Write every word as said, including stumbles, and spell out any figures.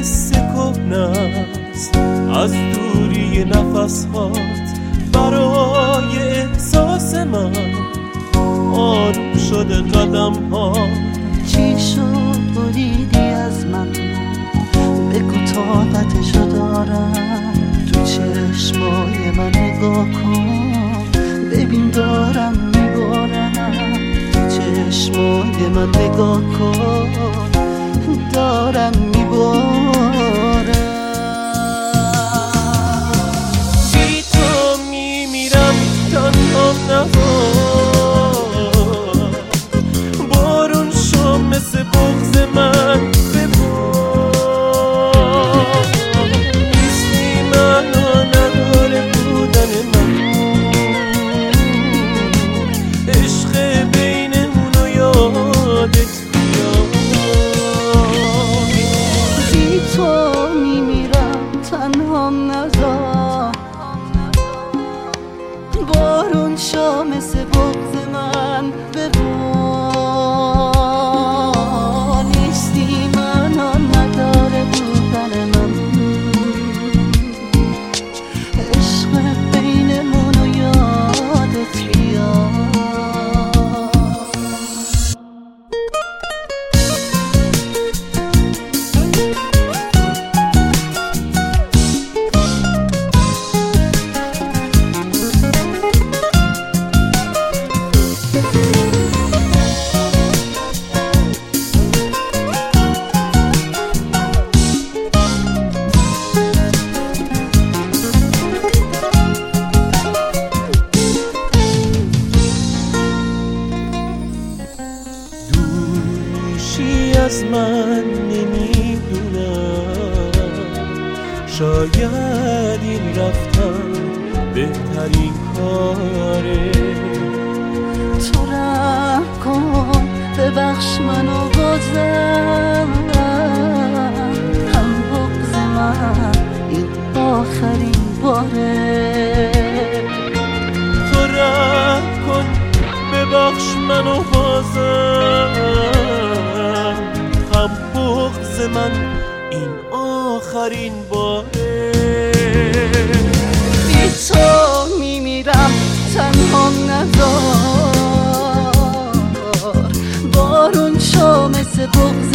قصه کهنه‌ست از دوری نفس‌هات برای احساس من آروم شده قدم ها. چی شد بریدی از من؟ بگو طاقتشو دارم. تو چشمای من نگاه کن ببین دارم میبارم. تو چشمای من نگاه کن دارم میبارم. بی تو میمیرم تنها نوار. بارون شو مثل بغض من ببار. نیستی معنا نداره بودن من. عشق بینمونو یادت بیاد. بی تو میمیرم تنها نذار. بارون شو مثل بغض من ببار. نیستی معنا نداره بودن من. عشق بینمونو یادت بیاد. از من نمیدونم. شاید این رفتن بهترین کاره. تو رحم کن ببخش منو بازم. هم بغض من این آخرین باره. تو رحم کن ببخش منو بازم. هم بغض من این آخرین باره. بی تو میمیرم تنها نذار. بارون شو مثل بغض